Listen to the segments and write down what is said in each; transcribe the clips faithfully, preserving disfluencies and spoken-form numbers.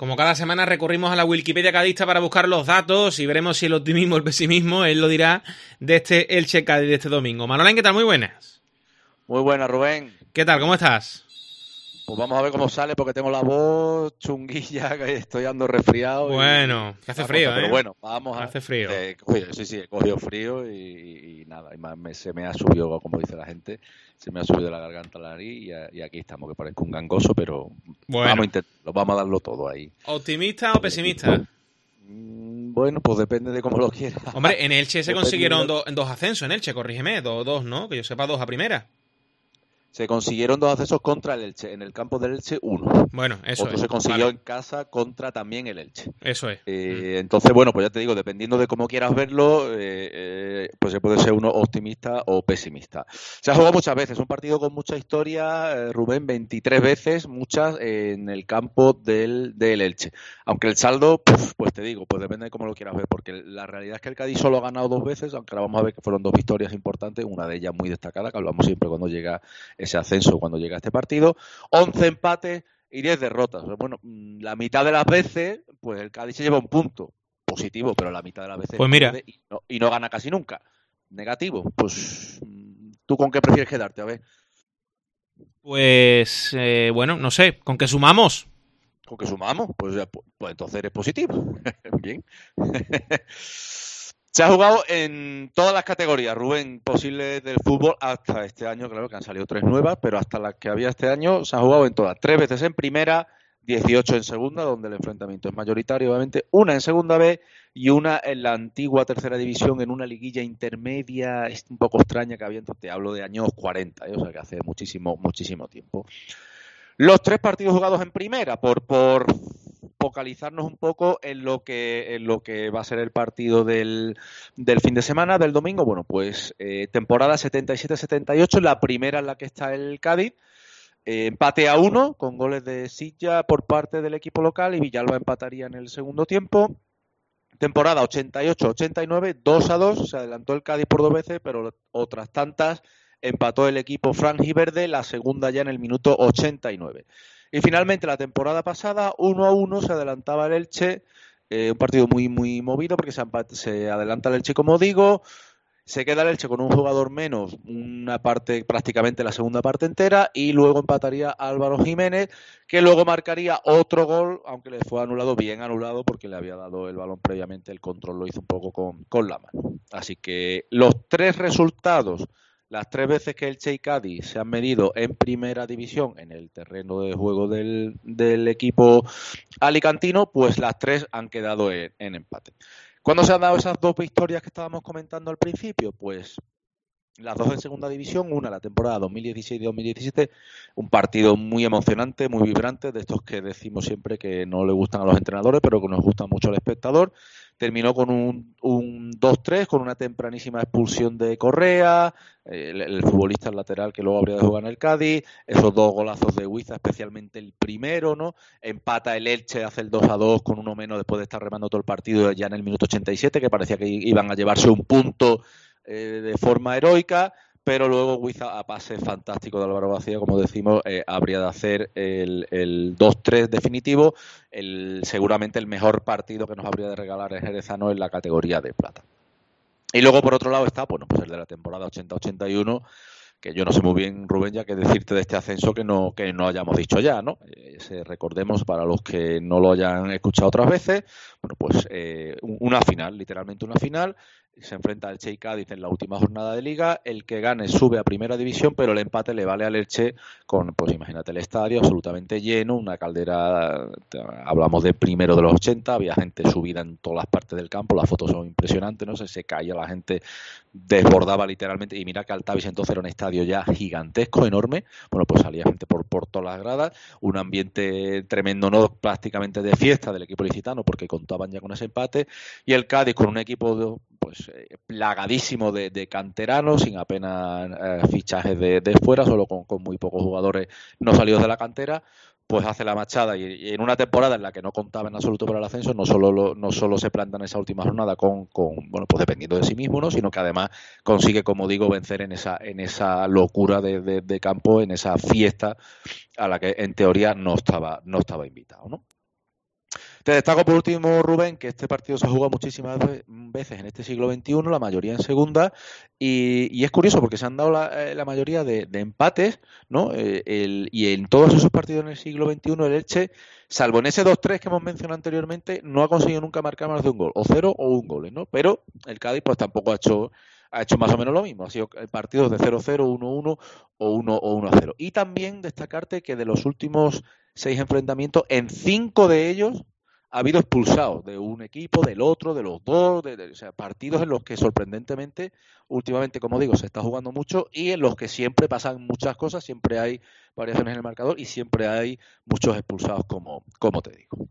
Como cada semana recurrimos a la Wikipedia cadista para buscar los datos y veremos si el optimismo o el pesimismo, él lo dirá, de este Elche Cádiz de este domingo. Manolán, ¿qué tal? Muy buenas. Muy buenas, Rubén. ¿Qué tal? ¿Cómo estás? Pues vamos a ver cómo sale porque tengo la voz chunguilla, que estoy ando resfriado. Bueno, y, que hace frío, cosa, ¿eh? Pero bueno, vamos a... Hace frío. Eh, sí, sí, he cogido frío y, y nada, y más me, se me ha subido, como dice la gente, se me ha subido la garganta a la nariz y, y aquí estamos, que parezco un gangoso, pero bueno. vamos a intentarlo, vamos a darlo todo ahí. ¿Optimista o pesimista? Bueno, pues depende de cómo lo quieras. Hombre, en Elche se consiguieron do, dos ascensos, en Elche, corrígeme, dos, dos, ¿no? Que yo sepa, dos a primera. Se consiguieron dos accesos contra el Elche. En el campo del Elche, uno. Bueno, eso Otro es. se consiguió vale. en casa contra también el Elche. Eso es. Eh, entonces, bueno, pues ya te digo, dependiendo de cómo quieras verlo, eh, eh, pues se puede ser uno optimista o pesimista. Se ha jugado muchas veces, un partido con mucha historia, eh, Rubén, veintitrés veces, muchas eh, en el campo del, del Elche. Aunque el saldo, pues, pues te digo, pues depende de cómo lo quieras ver, porque la realidad es que el Cádiz solo ha ganado dos veces, aunque ahora vamos a ver que fueron dos victorias importantes, una de ellas muy destacada, que hablamos siempre cuando llega ese ascenso, cuando llega este partido. once empates y diez derrotas. Bueno, la mitad de las veces, pues el Cádiz se lleva un punto positivo, pero la mitad de las veces pues mira. pierde y no, y no gana casi nunca. Negativo. Pues, ¿tú con qué prefieres quedarte? A ver. Pues, eh, bueno, no sé, ¿con qué sumamos? ¿Con qué sumamos? Pues, pues, pues entonces eres positivo. Bien. Se ha jugado en todas las categorías, Rubén, posibles del fútbol hasta este año, claro que han salido tres nuevas, pero hasta las que había este año se ha jugado en todas. Tres veces en primera, dieciocho en segunda, donde el enfrentamiento es mayoritario, obviamente, una en segunda B y una en la antigua tercera división, en una liguilla intermedia, es un poco extraña que había, entonces te hablo de años cuarenta, ¿eh? O sea que hace muchísimo, muchísimo tiempo. Los tres partidos jugados en primera, por, por focalizarnos un poco en lo que en lo que va a ser el partido del, del fin de semana, del domingo. Bueno, pues eh, temporada setenta y siete setenta y ocho, la primera en la que está el Cádiz. Eh, empate a uno, con goles de Silla por parte del equipo local y Villalba empataría en el segundo tiempo. Temporada ochenta y ocho ochenta y nueve, dos a dos, se adelantó el Cádiz por dos veces, pero otras tantas empató el equipo franjiverde, la segunda ya en el minuto ochenta y nueve. Y finalmente la temporada pasada, uno a uno, se adelantaba el Elche, eh, un partido muy muy movido porque se, se adelanta el Elche, como digo, se queda el Elche con un jugador menos, una parte, prácticamente la segunda parte entera, y luego empataría Álvaro Jiménez, que luego marcaría otro gol, aunque le fue anulado, bien anulado, porque le había dado el balón previamente, el control lo hizo un poco con, con la mano. Así que los tres resultados, las tres veces que Elche y Cádiz se han medido en primera división en el terreno de juego del, del equipo alicantino, pues las tres han quedado en, en empate. ¿Cuándo se han dado esas dos victorias que estábamos comentando al principio? Pues las dos en segunda división, una la temporada dos mil dieciséis y dos mil diecisiete, un partido muy emocionante, muy vibrante, de estos que decimos siempre que no le gustan a los entrenadores, pero que nos gusta mucho al espectador. Terminó con un, un dos tres, con una tempranísima expulsión de Correa, el, el futbolista lateral que luego habría de jugar en el Cádiz, esos dos golazos de Huiza, especialmente el primero, ¿no? Empata el Elche, hace el dos a dos con uno menos después de estar remando todo el partido ya en el minuto ochenta y siete, que parecía que iban a llevarse un punto eh, de forma heroica, pero luego Huiza, a pase fantástico de Álvaro Bacía, como decimos, eh, habría de hacer el, el dos tres definitivo, el, seguramente el mejor partido que nos habría de regalar el jerezano en la categoría de plata. Y luego, por otro lado, está bueno, pues el de la temporada ochenta ochenta y uno, que yo no sé muy bien, Rubén, ya que decirte de este ascenso que no, que no hayamos dicho ya, ¿no? Eh, recordemos, para los que no lo hayan escuchado otras veces, bueno, pues eh, una final, literalmente una final. Se enfrenta al Elche y Cádiz en la última jornada de Liga, el que gane sube a Primera División, pero el empate le vale al Elche con, pues imagínate el estadio absolutamente lleno, una caldera, hablamos de primero de los ochenta, había gente subida en todas las partes del campo, las fotos son impresionantes, no sé, se caía la gente, desbordaba literalmente, y mira que Altavis entonces era un estadio ya gigantesco, enorme, bueno, pues salía gente por, por todas las gradas, un ambiente tremendo, no prácticamente de fiesta del equipo licitano, porque contaban ya con ese empate, y el Cádiz con un equipo de, pues eh, plagadísimo de, de canteranos, sin apenas eh, fichajes de, de fuera, solo con, con muy pocos jugadores no salidos de la cantera, pues hace la machada, y, y en una temporada en la que no contaba en absoluto para el ascenso, no solo lo, no solo se planta en esa última jornada con, con bueno, pues dependiendo de sí mismo, ¿no? Sino que además consigue, como digo, vencer en esa en esa locura de, de, de campo, en esa fiesta a la que en teoría no estaba no estaba invitado, ¿no? Te destaco por último, Rubén, que este partido se ha jugado muchísimas veces en este siglo veintiuno, la mayoría en segunda, y, y es curioso porque se han dado la, la mayoría de, de empates, ¿no? Eh, el, y en todos esos partidos en el siglo veintiuno el Elche, salvo en ese dos tres que hemos mencionado anteriormente, no ha conseguido nunca marcar más de un gol, o cero o un gol, ¿no? Pero el Cádiz pues tampoco ha hecho... ha hecho más o menos lo mismo, ha sido partidos de cero cero, uno uno o uno o uno a cero. Y también destacarte que de los últimos seis enfrentamientos, en cinco de ellos ha habido expulsados de un equipo, del otro, de los dos, de, de, o sea, partidos en los que sorprendentemente, últimamente, como digo, se está jugando mucho y en los que siempre pasan muchas cosas, siempre hay variaciones en el marcador y siempre hay muchos expulsados, como, como te digo.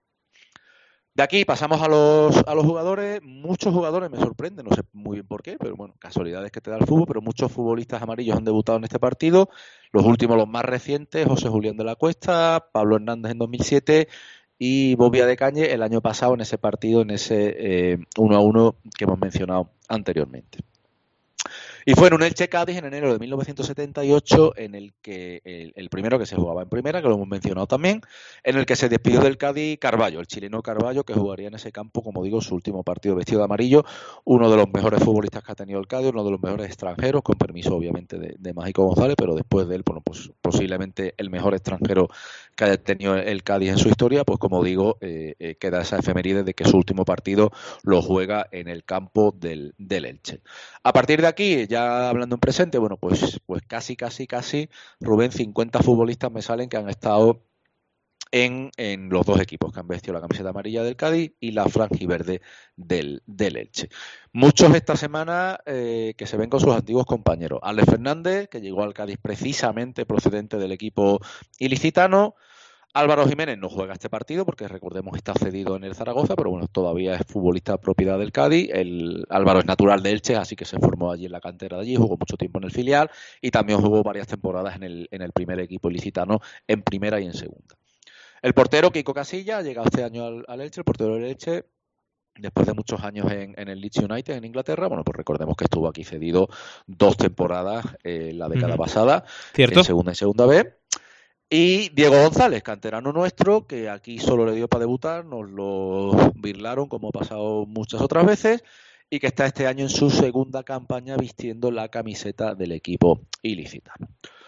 De aquí pasamos a los, a los jugadores. Muchos jugadores me sorprenden, no sé muy bien por qué, pero bueno, casualidades que te da el fútbol, pero muchos futbolistas amarillos han debutado en este partido. Los últimos, los más recientes, José Julián de la Cuesta, Pablo Hernández en dos mil siete y Bobia de Cañe el año pasado en ese partido, en ese eh, uno a uno que hemos mencionado anteriormente. Y fue en un Elche Cádiz en enero de mil novecientos setenta y ocho, en el que el, el primero que se jugaba en primera, que lo hemos mencionado también, en el que se despidió del Cádiz Carballo, el chileno Carballo, que jugaría en ese campo, como digo, su último partido vestido de amarillo, uno de los mejores futbolistas que ha tenido el Cádiz, uno de los mejores extranjeros, con permiso obviamente de, de Mágico González, pero después de él, bueno, pues posiblemente el mejor extranjero que haya tenido el Cádiz en su historia, pues como digo, eh, eh, queda esa efeméride de que su último partido lo juega en el campo del, del Elche. A partir de aquí, ya hablando en presente, bueno, pues, pues casi, casi, casi, Rubén, cincuenta futbolistas me salen que han estado en, en los dos equipos, que han vestido la camiseta amarilla del Cádiz y la franjiverde del, del Elche. Muchos esta semana eh, que se ven con sus antiguos compañeros. Alex Fernández, que llegó al Cádiz precisamente procedente del equipo ilicitano. Álvaro Jiménez no juega este partido porque, recordemos, está cedido en el Zaragoza, pero bueno, todavía es futbolista propiedad del Cádiz. El Álvaro es natural de Elche, así que se formó allí en la cantera de allí, jugó mucho tiempo en el filial y también jugó varias temporadas en el, en el primer equipo ilicitano, en primera y en segunda. El portero, Kiko Casilla, ha llegado este año al, al Elche, el portero del Elche, después de muchos años en, en el Leeds United en Inglaterra. Bueno, pues recordemos que estuvo aquí cedido dos temporadas eh, la década uh-huh. pasada, ¿Cierto? En segunda y segunda B. Y Diego González, canterano nuestro, que aquí solo le dio para debutar, nos lo birlaron como ha pasado muchas otras veces, y que está este año en su segunda campaña vistiendo la camiseta del equipo ilicitano.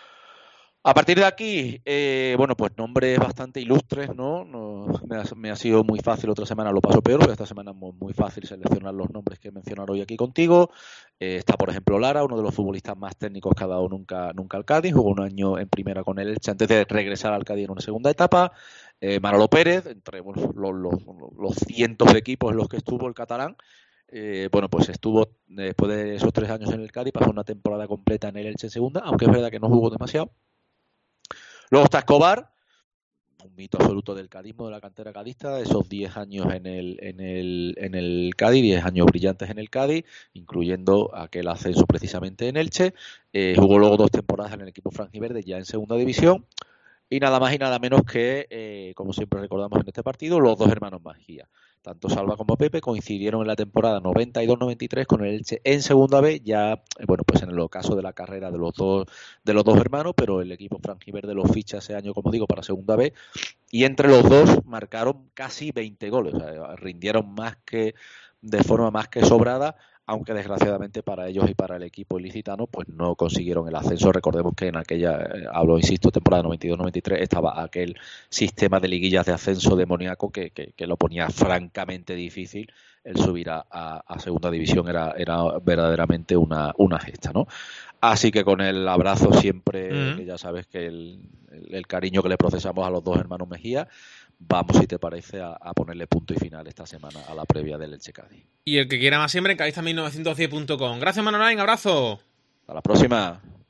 A partir de aquí, eh, bueno, pues nombres bastante ilustres, ¿no? no me, ha, me ha sido muy fácil, otra semana lo paso peor, pero esta semana es muy, muy fácil seleccionar los nombres que mencionar hoy aquí contigo. Eh, está, por ejemplo, Lara, uno de los futbolistas más técnicos que ha dado nunca, nunca al Cádiz, jugó un año en primera con el Elche antes de regresar al Cádiz en una segunda etapa. Eh, Manolo Pérez, entre bueno, los, los, los cientos de equipos en los que estuvo el catalán. Eh, bueno, pues estuvo, después de esos tres años en el Cádiz, pasó una temporada completa en el Elche en segunda, aunque es verdad que no jugó demasiado. Luego está Escobar, un mito absoluto del cadismo, de la cantera cadista, esos diez años en el, en el, en el Cádiz, diez años brillantes en el Cádiz, incluyendo aquel ascenso precisamente en Elche. Eh, jugó luego dos temporadas en el equipo franjiverde, ya en segunda división. Y nada más y nada menos que, eh, como siempre recordamos en este partido, los dos hermanos Mejía. Tanto Salva como Pepe coincidieron en la temporada noventa y dos noventa y tres con el Elche en segunda B, ya, bueno, pues en el ocaso de la carrera de los dos de los dos hermanos, pero el equipo franjiverde los ficha ese año, como digo, para segunda B, y entre los dos marcaron casi veinte goles, o sea, rindieron más que de forma más que sobrada, aunque desgraciadamente para ellos y para el equipo ilicitano pues no consiguieron el ascenso. Recordemos que en aquella, eh, hablo, insisto, temporada noventa y dos noventa y tres estaba aquel sistema de liguillas de ascenso demoníaco que, que, que lo ponía francamente difícil. El subir a, a, a segunda división era, era verdaderamente una, una gesta, ¿no? Así que con el abrazo siempre, mm. que ya sabes que el, el, el cariño que le procesamos a los dos hermanos Mejía, vamos, si te parece, a, a ponerle punto y final esta semana a la previa del Elche Cádiz. Y el que quiera más siempre en cadista mil novecientos diez punto com. Gracias, Manolain, abrazo. Hasta la próxima.